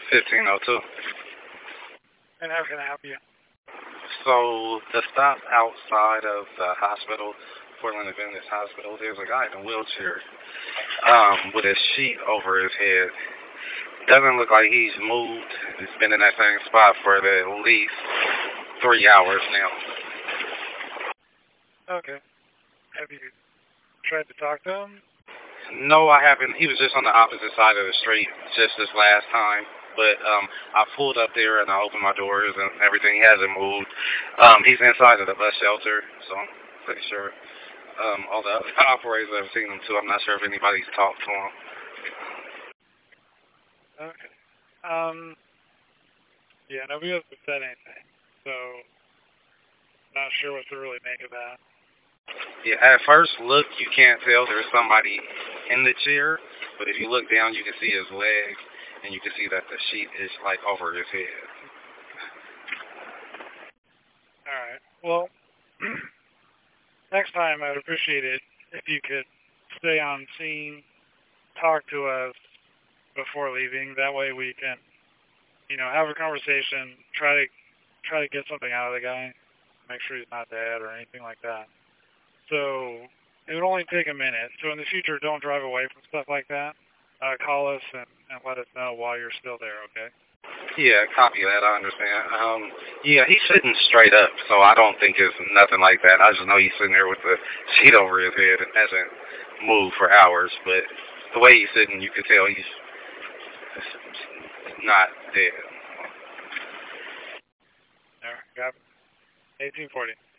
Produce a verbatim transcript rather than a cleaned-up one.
fifteen oh two. And how can I help you? So the stop outside of the hospital, Portland Adventist Hospital, there's a guy in a wheelchair um, with a sheet over his head. Doesn't look like he's moved. He's been in that same spot for the, at least three hours now. Okay. Have you tried to talk to him? No, I haven't. He was just on the opposite side of the street just this last time. But um, I pulled up there and I opened my doors and everything. He hasn't moved. Um, he's inside of the bus shelter, so I'm pretty sure um, all the other operators have seen him too. I'm not sure if anybody's talked to him. Okay. Um, yeah, nobody else has said anything. So, not sure what to really make of that. Yeah, at first look, you can't tell there's somebody in the chair, but if you look down, you can see his legs, and you can see that the sheet is like over his head. Alright. Well, next time I'd appreciate it if you could stay on scene, talk to us before leaving. That way we can, you know, have a conversation, try to try to get something out of the guy, make sure he's not dead or anything like that. So it would only take a minute. So in the future, don't drive away from stuff like that. Uh, call us and, and let us know while you're still there, okay? Yeah, copy that. I understand. Um, yeah, he's sitting straight up, so I don't think it's nothing like that. I just know he's sitting there with the sheet over his head and hasn't moved for hours. But the way he's sitting, you can tell he's not dead. There, got it. eighteen forty.